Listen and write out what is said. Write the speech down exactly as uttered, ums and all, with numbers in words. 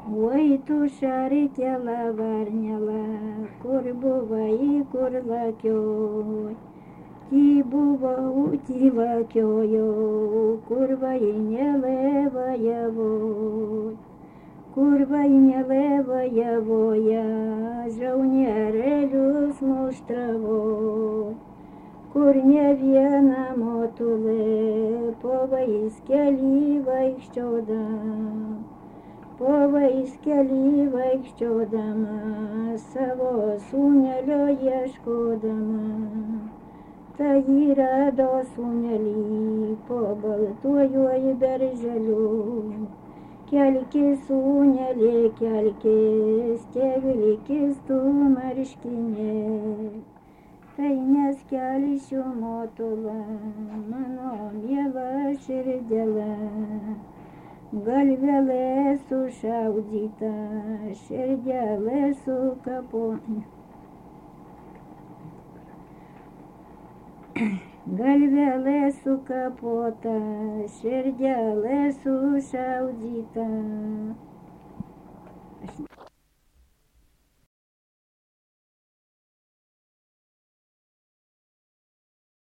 Ой, tu šaritėla varnėla, kur buvai, kur lakioj. Ti buvo, ti lakiojo, kur vainėlė vajavoj. Kur vainėlė vajavoja, žaunierėlius muštravoj. Kur ne viena motulė, po vaiskelį vaikščiodama. Po vaiskelį vaikščiodama, savo sūnelio ieškodama. Tai rado sūnelį po baltuojuoju berželiu. Kelkis sūnelė, kelkis, tėvilikis tu marškinė. Tai neskelsiu motulą, mano miela širdėla. Galvelė sušaudyta, širdelė sukapota. Galvelė sukapota, širdelė sušaudyta.